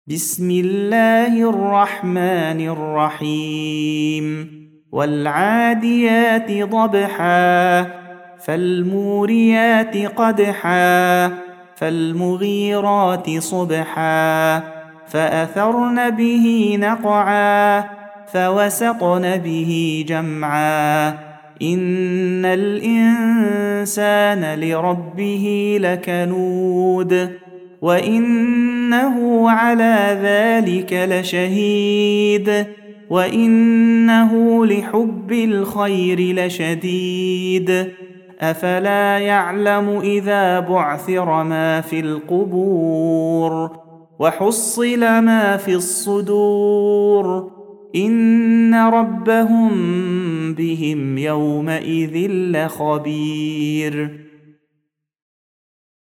بسم الله الرحمن الرحيم والعاديات ضبحا فالموريات قدحا فالمغيرات صبحا فأثرن به نقعا فوسطن به جمعا إن الإنسان لربه لكنود وإنه على ذلك لشهيد وإنه لحب الخير لشديد أفلا يعلم إذا بعثر ما في القبور وحصل ما في الصدور إن ربهم بهم يومئذ لخبير